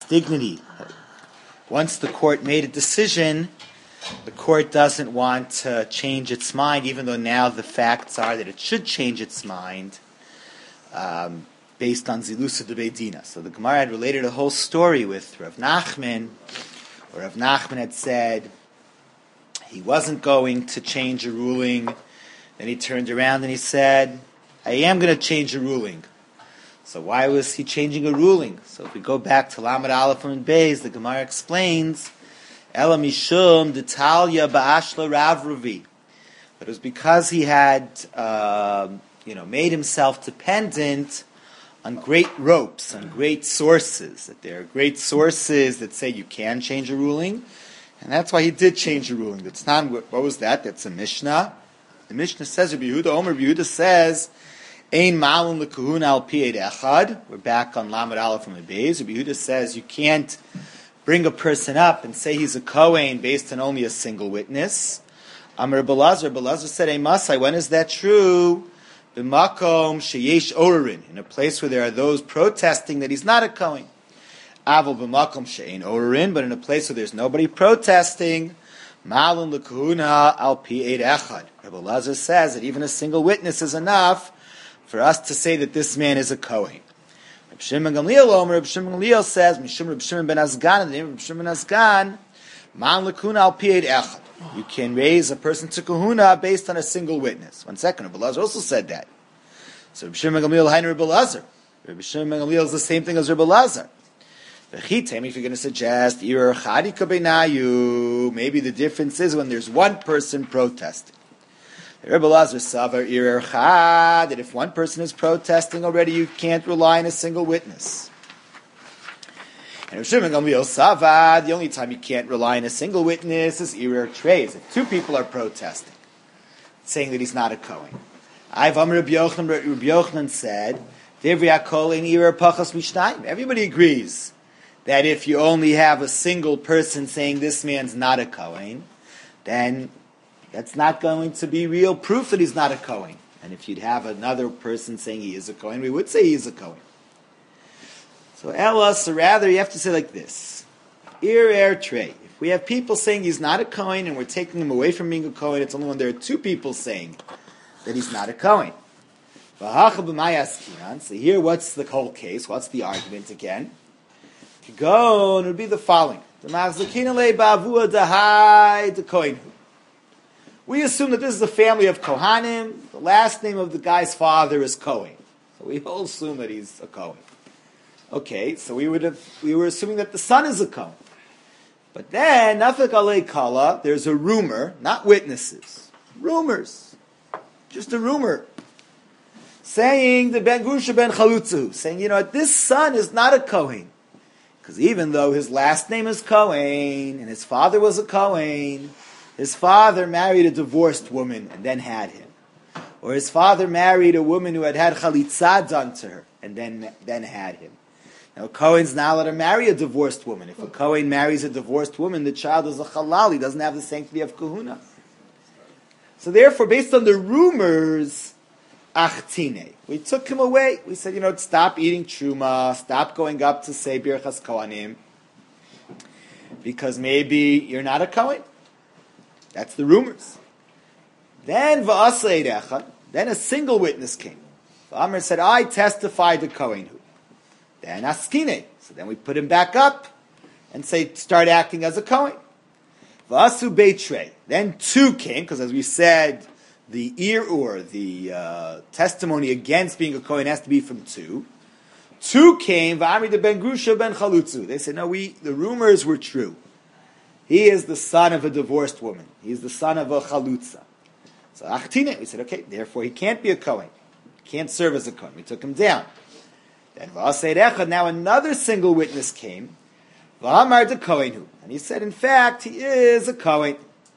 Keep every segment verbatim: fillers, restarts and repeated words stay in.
dignity. Once the court made a decision, the court doesn't want to change its mind, even though now the facts are that it should change its mind um, based on Zilusa de Beidina. So the Gemara had related a whole story with Rav Nachman, where Rav Nachman had said he wasn't going to change a ruling. Then he turned around and he said, I am going to change a ruling. So why was he changing a ruling? So if we go back to Lamed Aleph and Beis, the Gemara explains, Ela Mishum D'Talia Ba'ashla Rav Ravi. But it was because he had, uh, you know, made himself dependent on great ropes, on great sources. That there are great sources that say you can change a ruling, and that's why he did change a ruling. That's not, what was that? That's a Mishnah. The Mishnah says, Rabbi Yehuda, Omer Rabbi Yehuda says, Ein malun lekahuna al pi echad. We're back on Lamed Aleph from Beis. Rabbi Yehuda says you can't bring a person up and say he's a Kohen based on only a single witness. Amar Belazar, Belazar said, Ei masai, when is that true? B'makom sheyesh orerin, in a place where there are those protesting that he's not a Kohen. Aval b'makom she'ein orerin, but in a place where there's nobody protesting, malun lekahuna al pi echad. Rabbi Belazar says that even a single witness is enough for us to say that this man is a Kohen. Reb Shimon Gamliel Omer, Reb Shimon Gamliel says, Mishum Reb Shimon ben Azgan, in the name of Reb Shimon ben Azgan, Man lekuna al pi echad. You can raise a person to kahuna based on a single witness. One second, Reb Elazar also said that. So Reb Shimon ben Gamliel, Hainu Reb Elazar. Reb Shimon ben Gamliel is the same thing as Reb Elazar. V'chitem, if you're going to suggest, Ir chadika beinayu, maybe the difference is when there's one person protesting. Rebbe Lazar Savar Ir Echad, that if one person is protesting already, you can't rely on a single witness. And Rav Shimon Gamliel Savar, the only time you can't rely on a single witness is Ir Treis, if two people are protesting, saying that he's not a Kohen. I've Amr Rabbi Yochanan, Rabbi Yochanan said, everybody agrees that if you only have a single person saying this man's not a Kohen, then that's not going to be real proof that he's not a Kohen. And if you'd have another person saying he is a Kohen, we would say he is a Kohen. So Ella, so rather you have to say like this. Ir er trey. If we have people saying he's not a Kohen and we're taking him away from being a Kohen, it's only when there are two people saying that he's not a Kohen. So here, what's the whole case? What's the argument again? To go, and it would be the following. We assume that this is a family of Kohanim. The last name of the guy's father is Kohen. So we all assume that he's a Kohen. Okay, so we would have, we were assuming that the son is a Kohen. But then, Nafik alei kala, there's a rumor, not witnesses, rumors, just a rumor, saying the Ben Grusha ben Chalutzu, saying, you know, this son is not a Kohen. Because even though his last name is Kohen, and his father was a Kohen, his father married a divorced woman and then had him. Or his father married a woman who had had chalitza done to her and then, then had him. Now, a Kohen's not allowed to marry a divorced woman. If a Kohen marries a divorced woman, the child is a halal. He doesn't have the sanctity of kahuna. So therefore, based on the rumors, achtine, we took him away. We said, you know, stop eating truma, stop going up to say birchas kohanim, because maybe you're not a Kohen. That's the rumors. Then v'asei echad, then a single witness came. Amr said, I testified to Kohen. Then askine. So then we put him back up and say, start acting as a Kohen. V'asu beitrei. Then two came, because as we said, the irur, the uh, testimony against being a Kohen has to be from two. Two came, v'amri de ben Grusha ben Chalutzu. They said, no, we, the rumors were true. He is the son of a divorced woman. He is the son of a chalutza. So achtine, we said, okay, therefore he can't be a Kohen. He can't serve as a Kohen. We took him down. Then v'asei echad, now another single witness came, v'amar de Kohenhu. And he said, in fact, he is a Kohen.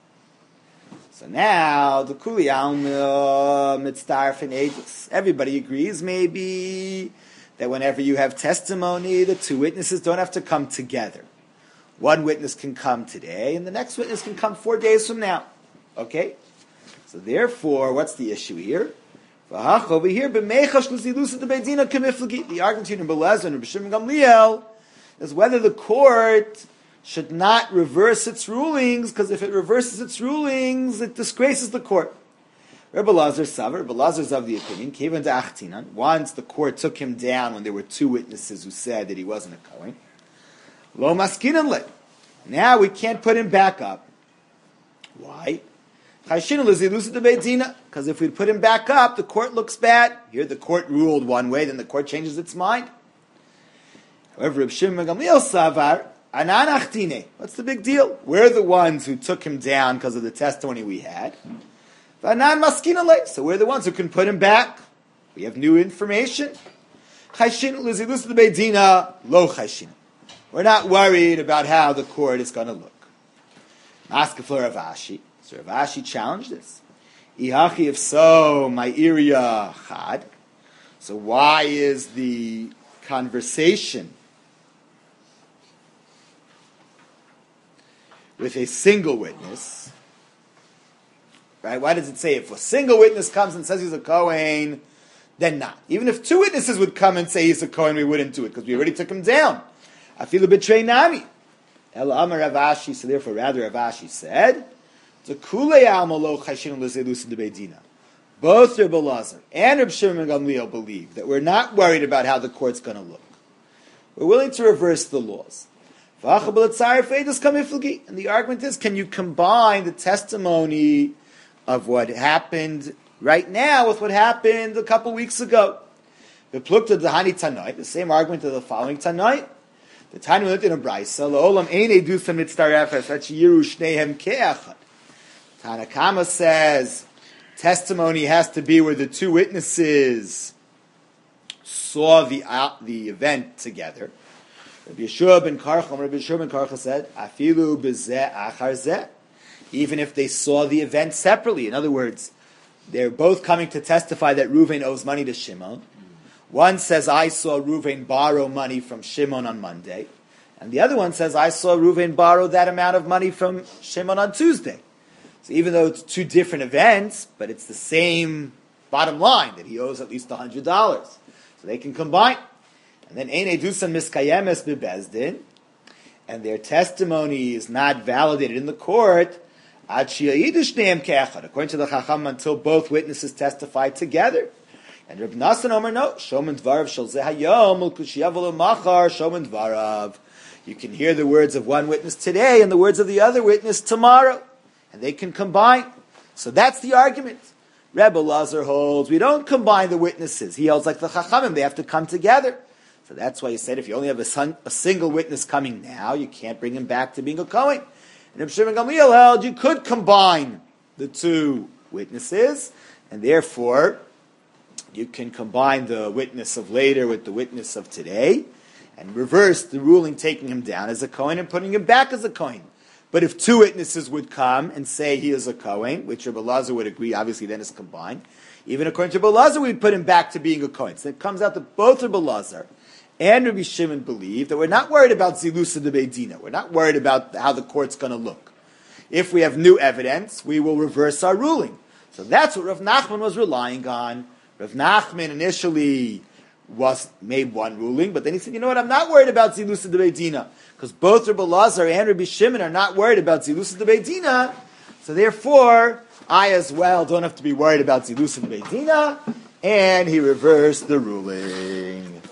So now, the kuli alma mitzdarf and aegis. Everybody agrees, maybe, that whenever you have testimony, the two witnesses don't have to come together. One witness can come today, and the next witness can come four days from now. Okay? So therefore, what's the issue here? Over here, the argument between Rebbe Lezer and Rebbe Shimon Gamliel is whether the court should not reverse its rulings, because if it reverses its rulings, it disgraces the court. Rebbe Lazar Savar, Rebbe Lazar is of the opinion, Kevan Achtinan, once the court took him down when there were two witnesses who said that he wasn't a Kohen, Lo Maskinan Le. Now we can't put him back up. Why? Because if we put him back up, the court looks bad. Here the court ruled one way, then the court changes its mind. However, Reb Shimon Gamliel Savar, Anan Achtine. What's the big deal? We're the ones who took him down because of the testimony we had. Anan Maskina Le. So we're the ones who can put him back. We have new information. We're not worried about how the court is going to look. Maskefler Rav Ashi. So Rav Ashi challenged this. Ihachi, if so, my area chad. So why is the conversation with a single witness, right? Why does it say if a single witness comes and says he's a Kohen, then not? Even if two witnesses would come and say he's a Kohen, we wouldn't do it because we already took him down. I feel a betray nami. El Amar Rav Ashi, so therefore rather Rav Ashi said, both Rebbe Lazar and Reb Shimon Gamliel believe that we're not worried about how the court's going to look. We're willing to reverse the laws. And the argument is, can you combine the testimony of what happened right now with what happened a couple weeks ago? The same argument of the following Tanai. The Tanya went in a brayso. La'olam ein edusam mitztarefes at sheyiru shnehem ke'achad. Tanakama says testimony has to be where the two witnesses saw the uh, the event together. Rabbi Yeshua ben Karcham, Rabbi Yeshua ben Karcham said, "Afilu bezeh achar zeh." Even if they saw the event separately, in other words, they're both coming to testify that Reuven owes money to Shimon. One says, I saw Reuven borrow money from Shimon on Monday. And the other one says, I saw Reuven borrow that amount of money from Shimon on Tuesday. So even though it's two different events, but it's the same bottom line, that he owes at least one hundred dollars. So they can combine. And then, Ein Edusan Miskayemes Bebezdin, and their testimony is not validated in the court, according to the Chacham, until both witnesses testify together. And Reb Nassan Omer, no. Shomen dvarav shel zeh hayom l'kushiyav l'machar shomen dvarav. You can hear the words of one witness today and the words of the other witness tomorrow. And they can combine. So that's the argument. Rebbe Lazar holds, we don't combine the witnesses. He holds like the Chachamim, they have to come together. So that's why he said if you only have a, son, a single witness coming now, you can't bring him back to being a Kohen. And Reb Shimon Gamliel held, you could combine the two witnesses, and therefore you can combine the witness of later with the witness of today and reverse the ruling taking him down as a Kohen and putting him back as a Kohen. But if two witnesses would come and say he is a Kohen, which Rebbe Lazar would agree, obviously then it's combined, even according to Rebbe Lazar, we'd put him back to being a Kohen. So it comes out that both Rebbe Lazar and Rabbi Shimon believe that we're not worried about Zilusa de Beidina. We're not worried about how the court's going to look. If we have new evidence, we will reverse our ruling. So that's what Rav Nachman was relying on. Rav Nachman initially was made one ruling, but then he said, you know what, I'm not worried about Zilusa de Beidina, because both Rebbe Lazar and Rabbi Shimon are not worried about Zilusa de Beidina, so therefore, I as well don't have to be worried about Zilusa de Beidina, and he reversed the ruling.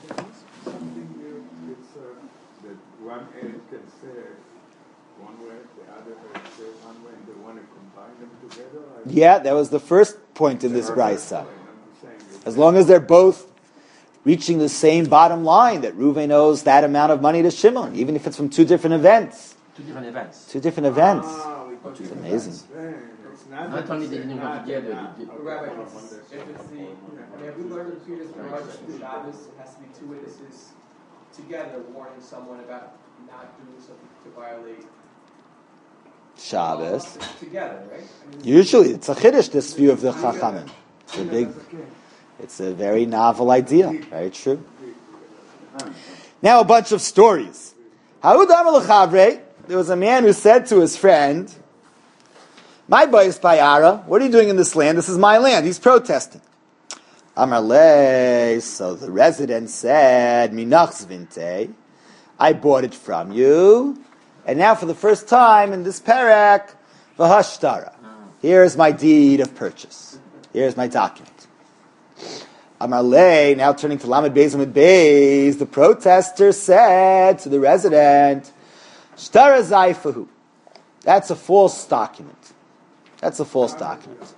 One end can say one way, the other can say one way, and they want to combine them together. Yeah, that was the first point in this brayso. As long as they're both reaching the same bottom line, that Reuven owes that amount of money to Shimon, even if it's from two different events. Two different events. Two different events. Ah, it's amazing. It's not, Not only they didn't go together, not, they did. Rabbi, If it's the, if we learned in previous Garage Shabbos, it has to be two witnesses together warning someone about not doing something to violate Shabbos. together, right? I mean, Usually, it's a chiddush, this view of the Chachamim. It's a big, it's a very novel idea. Very true. Now a bunch of stories. There was a man who said to his friend, my boys Bayara, what are you doing in this land? This is my land. He's protesting. Amar le, so the resident said, Minach zvinte, I bought it from you, and now for the first time in this parak, v'hashtara. Here's my deed of purchase. Here's my document. Amar le, now turning to Lamed Beis Lamed Beis, the protester said to the resident, Shtara zayfahu. That's a false document. That's a false document.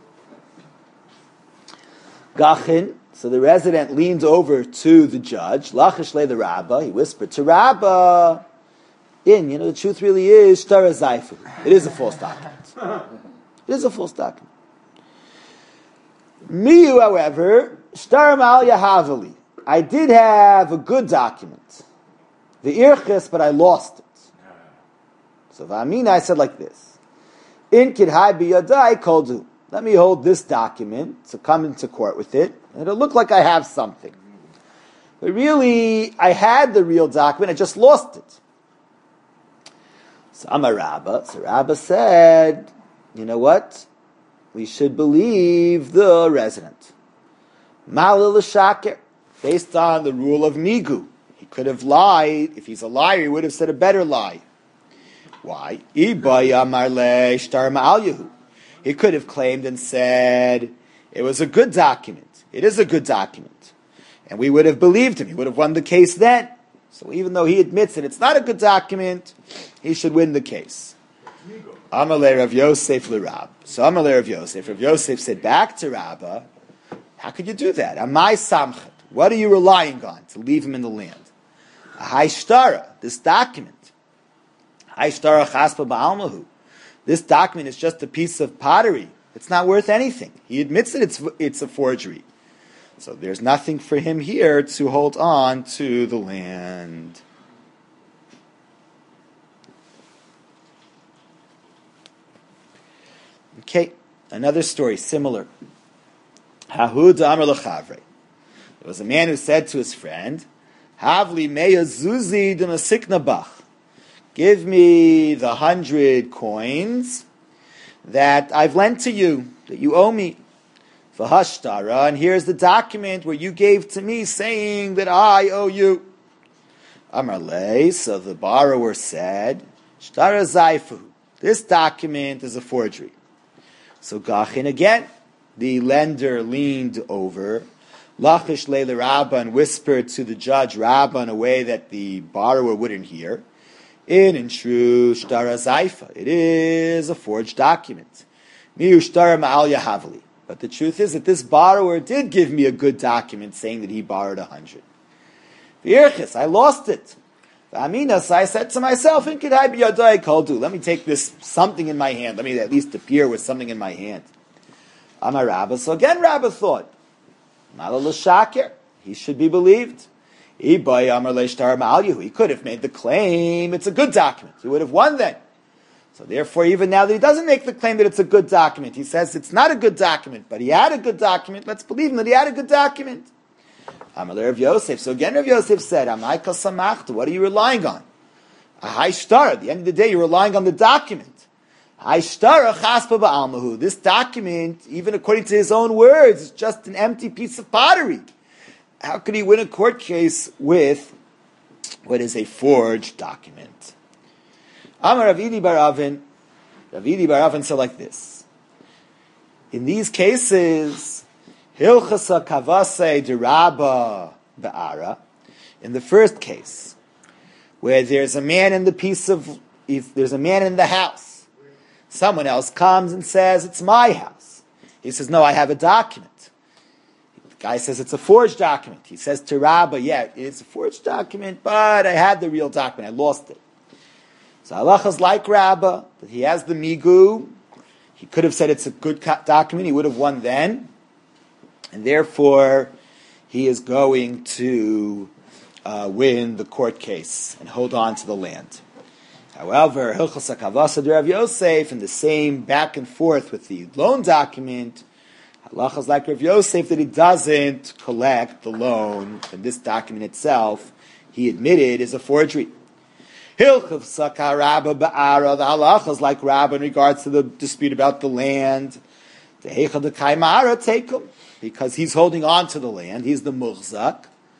Gachin, so the resident leaned over to the judge, Lachish le the Rabbah, he whispered to Rabbah, in, you know, the truth really is, Shtara zayfahu. It is a false document. It is a false document. Miyu, however, Shtar Mal Yahavali. I did have a good document. The Irchis, but I lost it. So V'amina, I said like this. In Kidhai B'yadai Koldu. Let me hold this document to come into court with it. And it'll look like I have something. But really, I had the real document, I just lost it. So Amar Rabbah, so Rabbah said, you know what? We should believe the resident. Malil Shaker, based on the rule of Nigu. He could have lied. If he's a liar, he would have said a better lie. Why? He could have claimed and said, it was a good document. It is a good document. And we would have believed him. He would have won the case then. So even though he admits that it's not a good document, he should win the case. Amalei Rav Yosef l'Rab. So Amalei Rav Yosef. Rav Yosef said back to Rabbah, how could you do that? Amai samchet. What are you relying on to leave him in the land? A haishtara, this document. Haishtara chaspa ba'almahu. This document is just a piece of pottery. It's not worth anything. He admits that it's it's a forgery. So there's nothing for him here to hold on to the land. Okay, another story, similar. Hahud Amar Lechavre. There was a man who said to his friend, Havli meya zuzi d'masikna bach. Give me the hundred coins that I've lent to you, that you owe me. V'hashtara, and here's the document where you gave to me saying that I owe you. Amar le, so the borrower said, Shtara zayfu. This document is a forgery. So Gachin again, the lender leaned over, Lachish le Rabbah, and whispered to the judge Rabbah in a way that the borrower wouldn't hear. In in true Shtara Zaifa, it is a forged document. Miu Shtara Ma'al Yahavli. But the truth is that this borrower did give me a good document saying that he borrowed a hundred. V'irchis, I lost it. V'aminas, I said to myself, in Kedai b'yadai koldu, let me take this something in my hand. Let me at least appear with something in my hand. Amar Rabbah, so again Rabbah thought, Malal Shakir, he should be believed. He could have made the claim, it's a good document. He would have won then. So therefore, even now that he doesn't make the claim that it's a good document, he says it's not a good document, but he had a good document, let's believe him that he had a good document. Amalei Rav Yosef. So again, Rav Yosef said, Amai kal samachta, what are you relying on? A high star. At the end of the day, you're relying on the document. High star, chaspa ba'almahu. This document, even according to his own words, is just an empty piece of pottery. How could he win a court case with what is a forged document? Amar Ravidi Baravin. Ravidi Baravin said like this. In these cases, Hilchasa kavase de Rabba be'ara. In the first case, where there's a man in the piece of, there's a man in the house. Someone else comes and says, it's my house. He says, no, I have a document. The guy says, it's a forged document. He says to Rabba, yeah, it's a forged document, but I had the real document. I lost it. So Allah is like Rabba, that he has the migu. He could have said it's a good document. He would have won then. And therefore, he is going to uh, win the court case and hold on to the land. However, Hilchos HaKavasa de Rav Yosef, in the same back and forth with the loan document, halacha is like Rav Yosef that he doesn't collect the loan, and this document itself, he admitted, is a forgery. Hilchos HaKarabba Ba'ara, the halacha is like Rabba in regards to the dispute about the land. The Heicha de Kaimara take him, because he's holding on to the land, he's the Murzak.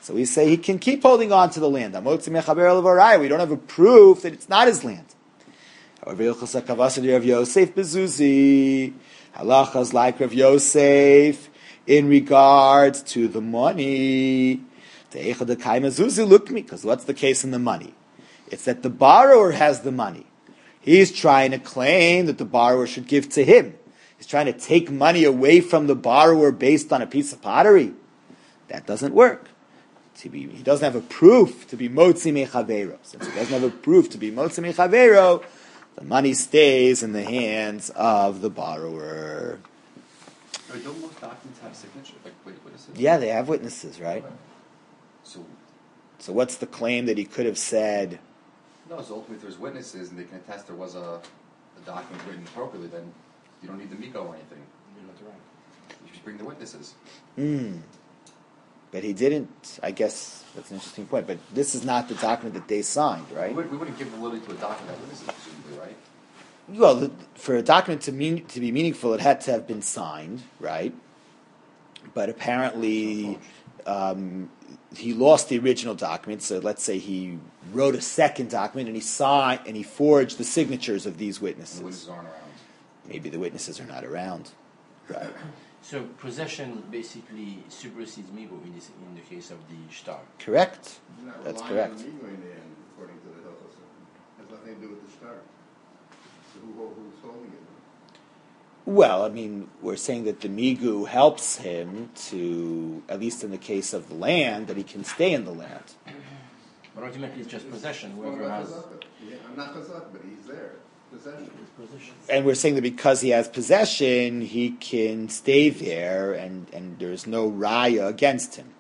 So we say he can keep holding on to the land. We don't have a proof that it's not his land. However, Rav Yosef Bezuzi, halachas like Rav Yosef in regards to the money. Look me, because what's the case in the money? It's that the borrower has the money. He's trying to claim that the borrower should give to him. He's trying to take money away from the borrower based on a piece of pottery. That doesn't work. To be, he doesn't have a proof to be motzi mechavero. Since he doesn't have a proof to be motzi mechavero, the money stays in the hands of the borrower. Or don't most documents have signatures? Like witnesses? Yeah, they have witnesses, right? So, so what's the claim that he could have said? no, so ultimately if there's witnesses and they can attest there was a, a document written appropriately, then you don't need the Miko or anything. You don't have to write. You just bring the witnesses. Hmm. But he didn't, I guess, that's an interesting point, but this is not the document that they signed, right? We, would, we wouldn't give validity to a document that witnesses, presumably, right? Well, the, for a document to mean to be meaningful, it had to have been signed, right? But apparently, um, he lost the original document. So let's say he wrote a second document and he signed and he forged the signatures of these witnesses. And the witnesses aren't around. Maybe the witnesses are not around, right? So possession basically supersedes migo in this in the case of the shtar. Correct. You're not That's relying correct. on the Migo in the end, according to the Hilchos. Has nothing to do with the star. So who, who's holding it? Well, I mean, we're saying that the migu helps him to, at least in the case of the land, that he can stay in the land. But ultimately it's just possession. Well, Whoever not has chazaka. Yeah, I'm not chazak, but he's there. Possession. possession. And we're saying that because he has possession, he can stay there, and, and there's no raya against him.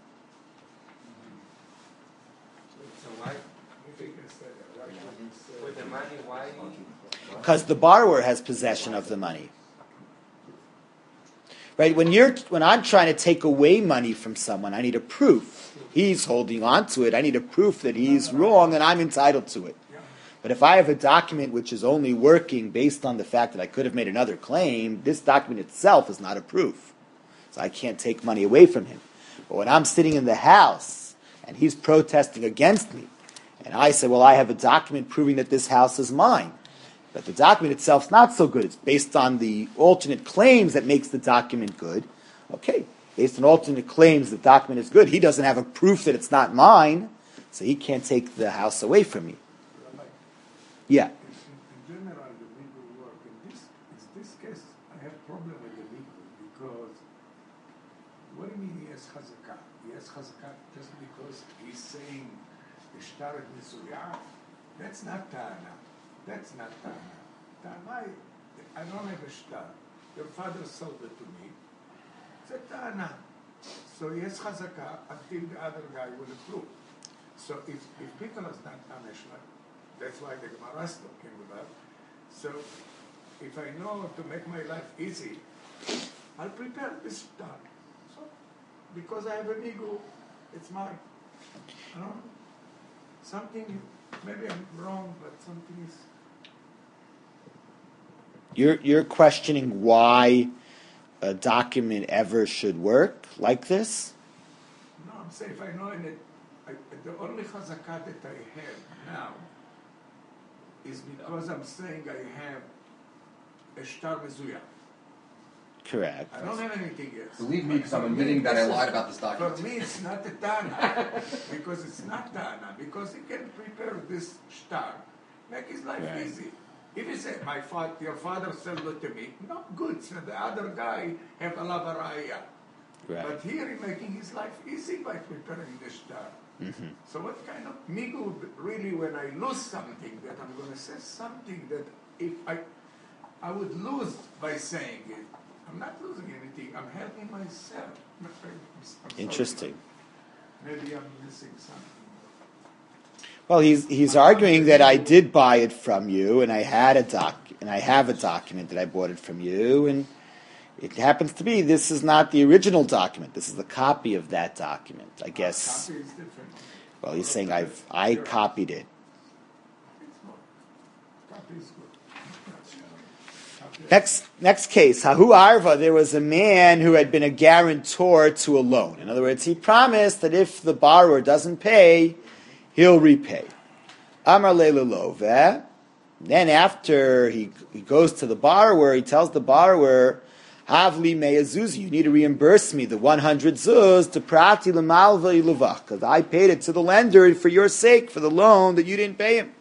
So why, if you can say that, right? With the money, why? Because the borrower has possession of the money. Right? When you're when I'm trying to take away money from someone, I need a proof. He's holding on to it. I need a proof that he's wrong and I'm entitled to it. But if I have a document which is only working based on the fact that I could have made another claim, this document itself is not a proof. So I can't take money away from him. But when I'm sitting in the house and he's protesting against me, and I say, well, I have a document proving that this house is mine. But the document itself is not so good. It's based on the alternate claims that makes the document good. Okay, based on alternate claims, the document is good. He doesn't have a proof that it's not mine, so he can't take the house away from me. Yeah. In general, the legal work, in this, in this case, I have problem with the legal because what do you mean he has chazakah? He has chazakah just because he's saying ishtar et misuya? That's not ta'ana. That's not ta'ana. Ta'ana, I don't have a shtar. Your father sold it to me. It's a ta'ana. So he has chazakah until the other guy will approve. So if, if people is not punished, that's why the Gemara is talking about. So, if I know to make my life easy, I'll prepare this stuff. So, because I have an ego, it's mine. You know? Something, maybe I'm wrong, but something is. You're you're questioning why a document ever should work like this? No, I'm saying if I know in it, I, the only chazakah that I have now is because I'm saying I have a shtar mezuya. Correct. I don't have anything else. Believe me, because I'm admitting that I lied about this document. For me, it's not a Tana, because it's not Tana, because he can prepare this shtar, make his life Right. easy. If he said, my father, your father sold it to me, not good, so the other guy have a lavaraya. Right. But here he's making his life easy by preparing the shtar. Mm-hmm. So what kind of migu really when I lose something that I'm going to say something that if I I would lose by saying it. I'm not losing anything. I'm helping myself. I'm sorry. Interesting. Maybe I'm missing something. Well, he's he's arguing that I did buy it from you, and I had a doc, and I have a document that I bought it from you, and it happens to be this is not the original document. This is the copy of that document. I guess. Copy is different. Well, he's saying I've I copied it. It's not. Copy is good. Next, next case, Hahu Arva, there was a man who had been a guarantor to a loan. In other words, he promised that if the borrower doesn't pay, he'll repay. Amar Leilulove. Then after he, he goes to the borrower, he tells the borrower, Havli me'azuzi, you need to reimburse me the one hundred zuz to prati l'malva iluvach, because I paid it to the lender for your sake, for the loan that you didn't pay him.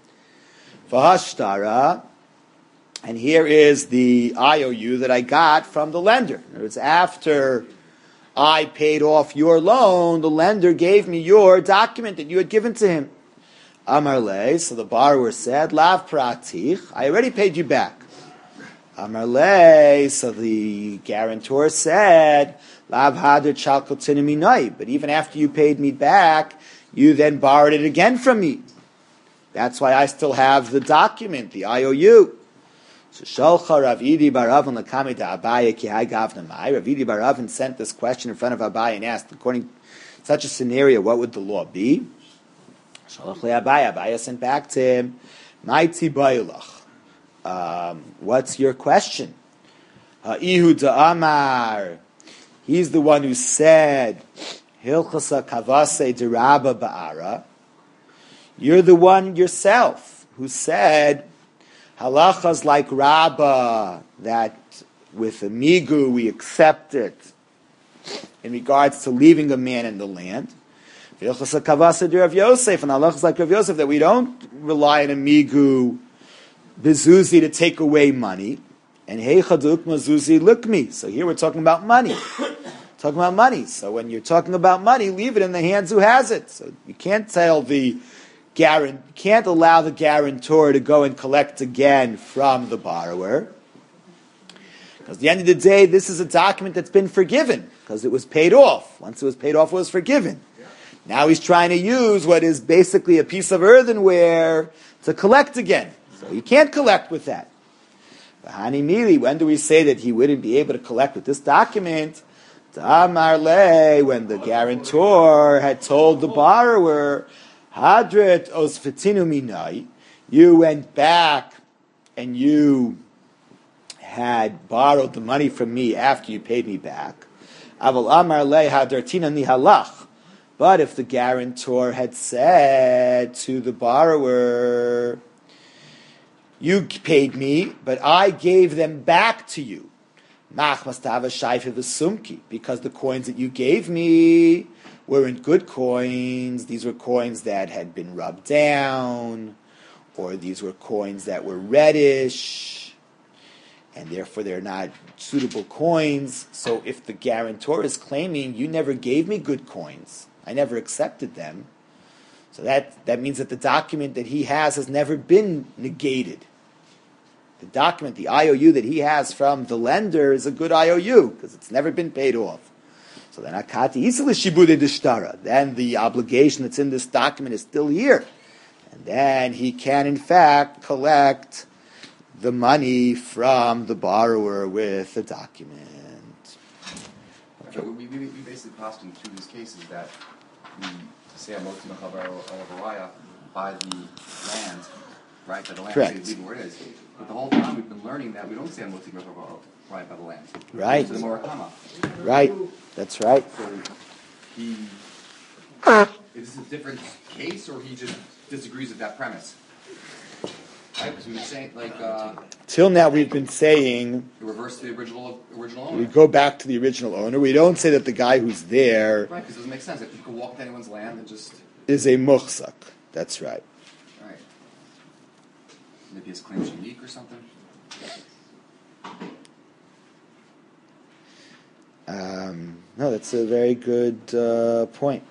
V'hashtara, and here is the I O U that I got from the lender. In other words, after I paid off your loan, the lender gave me your document that you had given to him. Amar le, so the borrower said, Lav pratich, I already paid you back. Amar le, so the guarantor said, Lav hader chalkotin minai, but even after you paid me back, you then borrowed it again from me. That's why I still have the document, the I O U. So Shalcha Rav Idi Baravin Lakami da Abaye ki hai gavna mai. Rav Idi Baravin sent this question in front of Abaye and asked, according to such a scenario, what would the law be? Shalach le Abaye. Abaye sent back to him, Maiti Bailach. Um, what's your question? Ha'ihu da'amar. He's the one who said, Hilchasa kavase deraba ba'ara. You're the one yourself who said, halachas like Rabbah, that with a migu we accept it in regards to leaving a man in the land. Hilchasa kavase de Rav Yosef, and halachas like Rav Yosef, that we don't rely on a migu bezuzi to take away money. And heichaduk mazuzi lukmi. So here we're talking about money. Talking about money. So when you're talking about money, leave it in the hands who has it. So you can't tell the guarantor, can't allow the guarantor to go and collect again from the borrower. Because at the end of the day, this is a document that's been forgiven because it was paid off. Once it was paid off, it was forgiven. Now he's trying to use what is basically a piece of earthenware to collect again. So he can't collect with that. When do we say that he wouldn't be able to collect with this document? Tamar le, when the guarantor had told the borrower, Hadret osfetinu minai, you went back and you had borrowed the money from me after you paid me back. Aval amar le hadartina nihalach. But if the guarantor had said to the borrower, you paid me, but I gave them back to you. Mach must have a shayfe v'sumki, because the coins that you gave me weren't good coins. These were coins that had been rubbed down, or these were coins that were reddish, and therefore they're not suitable coins. So if the guarantor is claiming, you never gave me good coins, I never accepted them, so that, that means that the document that he has has never been negated. The document, the I O U that he has from the lender is a good I O U because it's never been paid off. So then akati isli shibude dishtara. Then the obligation that's in this document is still here, and then he can in fact collect the money from the borrower with the document. Okay, we, we, we basically passed in two of these cases that we say by the land, right? That the land Correct. is legal where it is. But the whole time we've been learning that we don't say Motzi right by the land. Right. To the Murakama. Right. That's right. So he is this a different case, or he just disagrees with that premise? Right? Because we were saying like uh, Till now we've been saying the reverse to the original original we owner. go back to the original owner. We don't say that the guy who's there Right, because it doesn't make sense. If you can walk to anyone's land and just is a muhsak. That's right. right. Maybe his claim's unique or something. Um, no, that's a very good uh, point.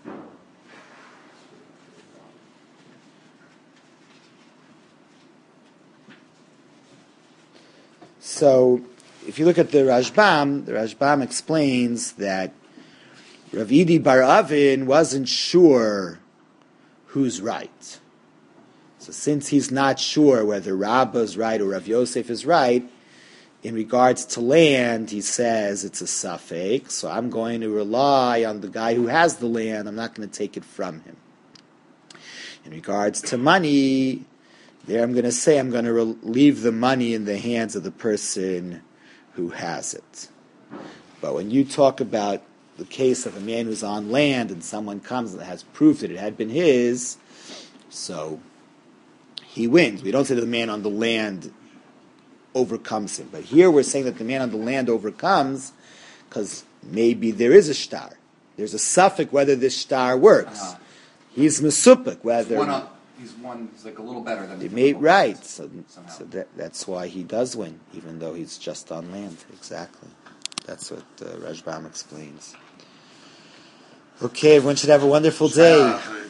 So, if you look at the Rashbam, the Rashbam explains that Rav Idi Bar Avin wasn't sure who's right. So since he's not sure whether Rabbah's right or Rav Yosef is right, in regards to land, he says it's a safek, so I'm going to rely on the guy who has the land, I'm not going to take it from him. In regards to money, There I'm going to say I'm going to re- leave the money in the hands of the person who has it. But when you talk about the case of a man who's on land and someone comes and has proof that it had been his, so he wins. We don't say that the man on the land overcomes him. But here we're saying that the man on the land overcomes because maybe there is a shtar. There's a suffix whether this shtar works. Uh-huh. He's mesupik whether... He's one up. He's one. He's like a little better than. They the made typical right, guys, so, somehow. so that, that's why he does win, even though he's just on land. Exactly. That's what uh, Rashbam explains. Okay, everyone should have a wonderful day.